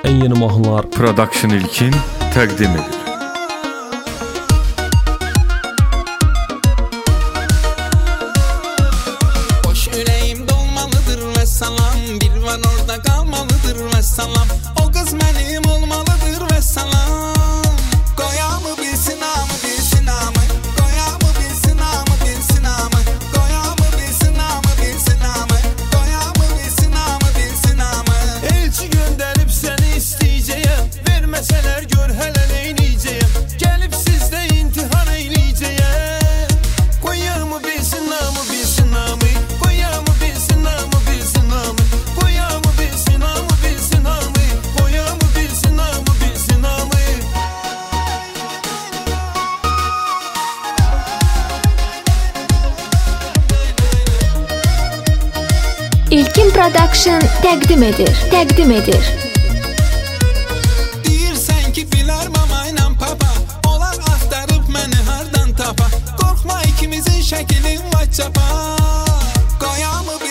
en yeni mahnılar Production İlkin təqdim edir. Boş ürəyim dolmalıdır ve salam, bir var orada kalmalıdır ve salam. O kız benim olmalıdır ve salam. Koyamı bilsin amı bilsin amı, koyamı bilsin amı bilsin amı, koyamı bilsin amı bilsin amı, koyamı bilsin amı bilsin amı. Elçi gönderip seni isteyeceğim, vermeseler gör hele neyleyeceğim. Gelip sizde intihar eyleyeceğim. Koyamı bilsin amı bilsin amı, koyamı bilsin amı bilsin amı, koyamı bilsin amı bilsin amı, koyamı bilsin amı bilsin amı. İlkin Production təqdim edir. Deyirsən ki bilər mamayla papa, onlar axtarıb məni hardan tapa. Qorxma ikimizin şəklin WhatsApp-a. Koyamı